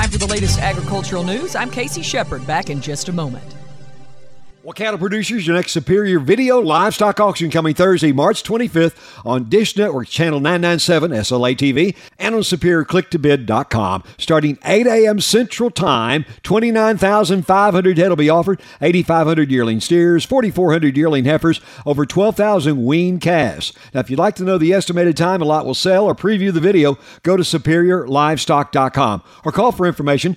Time for the latest agricultural news. I'm Casey Shepard, back in just a moment. Well, cattle producers, your next Superior Video Livestock Auction coming Thursday, March 25th on Dish Network Channel 997, SLA TV, and on SuperiorClickToBid.com. Starting 8 a.m. Central Time, 29,500 head will be offered, 8,500 yearling steers, 4,400 yearling heifers, over 12,000 weaned calves. Now, if you'd like to know the estimated time a lot will sell or preview the video, go to SuperiorLivestock.com or call for information,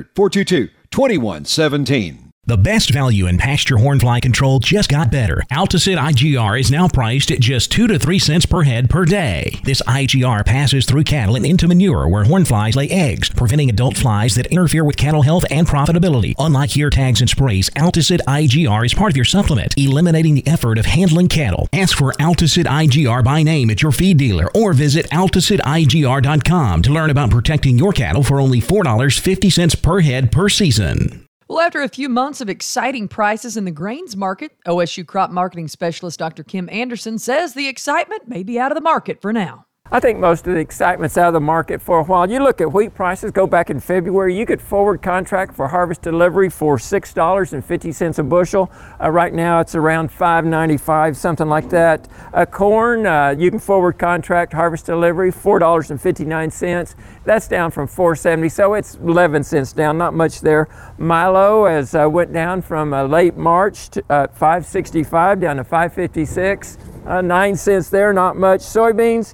800-422-2117. The best value in pasture hornfly control just got better. Alticid IGR is now priced at just 2 to 3 cents per head per day. This IGR passes through cattle and into manure where hornflies lay eggs, preventing adult flies that interfere with cattle health and profitability. Unlike ear tags and sprays, Alticid IGR is part of your supplement, eliminating the effort of handling cattle. Ask for Alticid IGR by name at your feed dealer or visit AlticidIGR.com to learn about protecting your cattle for only $4.50 per head per season. Well, after a few months of exciting prices in the grains market, OSU crop marketing specialist Dr. Kim Anderson says the excitement may be out of the market for now. I think most of the excitement's out of the market for a while. You look at wheat prices, go back in February, you could forward contract for harvest delivery for $6.50 a bushel. Right now it's around $5.95, something like that. Corn, you can forward contract harvest delivery, $4.59. That's down from $4.70, so it's 11 cents down, not much there. Milo went down from late March to $5.65 down to $5.56, 9 cents there, not much. Soybeans,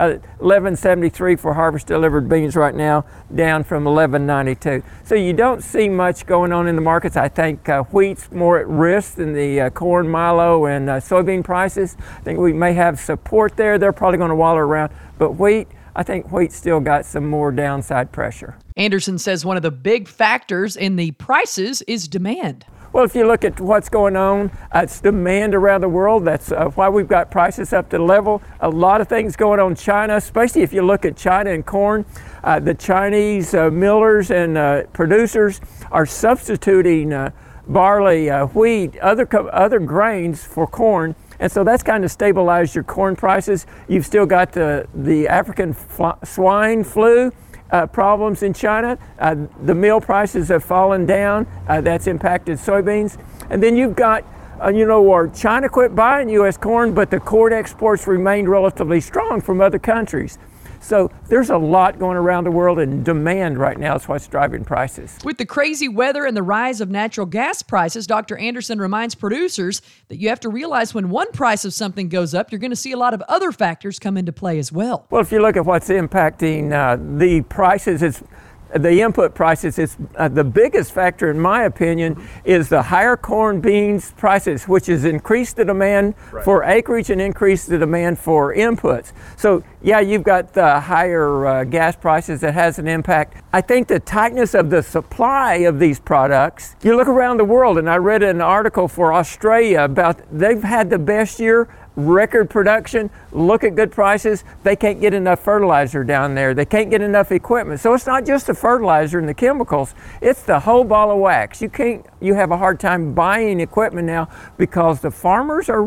$11.73 for harvest delivered beans right now, down from $11.92. So you don't see much going on in the markets. I think wheat's more at risk than the corn, milo, and soybean prices. I think we may have support there. They're probably going to wallow around. But wheat, I think wheat still got some more downside pressure. Anderson says one of the big factors in the prices is demand. Well, if you look at what's going on, it's demand around the world. That's why we've got prices up to the level. A lot of things going on in China, especially if you look at China and corn. The Chinese millers and producers are substituting barley, wheat, other grains for corn. And so that's kind of stabilized your corn prices. You've still got the African swine flu problems in China. The meal prices have fallen down. That's impacted soybeans. And then you've got, where China quit buying U.S. corn, but the corn exports remained relatively strong from other countries. So there's a lot going around the world, and demand right now is what's driving prices. With the crazy weather and the rise of natural gas prices, Dr. Anderson reminds producers that you have to realize when one price of something goes up, you're going to see a lot of other factors come into play as well. Well, if you look at what's impacting the prices, the input prices, it's the biggest factor, in my opinion, is the higher corn beans prices, which has increased the demand for acreage and increased the demand for inputs. So, yeah, you've got the higher gas prices that has an impact. I think the tightness of the supply of these products, you look around the world, and I read an article for Australia about they've had the best year, record production, look at good prices. They can't get enough fertilizer down there. They can't get enough equipment. So it's not just the fertilizer and the chemicals, it's the whole ball of wax. You have a hard time buying equipment now because the farmers are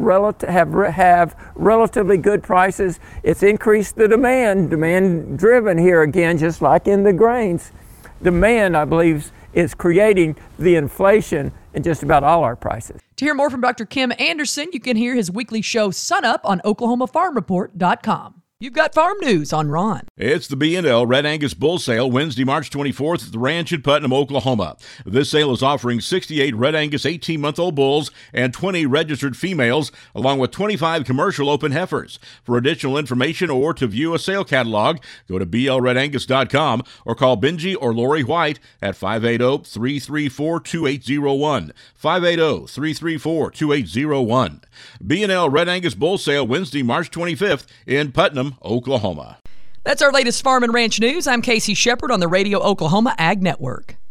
have relatively good prices. It's increased the demand driven here again, just like in the grains. Demand, I believe, is creating the inflation in just about all our prices. To hear more from Dr. Kim Anderson, you can hear his weekly show Sun Up on OklahomaFarmReport.com. You've got farm news on Ron. It's the B&L Red Angus Bull Sale Wednesday, March 24th at the ranch in Putnam, Oklahoma. This sale is offering 68 Red Angus 18-month-old bulls and 20 registered females, along with 25 commercial open heifers. For additional information or to view a sale catalog, go to blredangus.com or call Benji or Lori White at 580-334-2801. 580-334-2801. B&L Red Angus Bull Sale Wednesday, March 25th in Putnam, Oklahoma. That's our latest farm and ranch news. I'm Casey Shepard on the Radio Oklahoma Ag Network.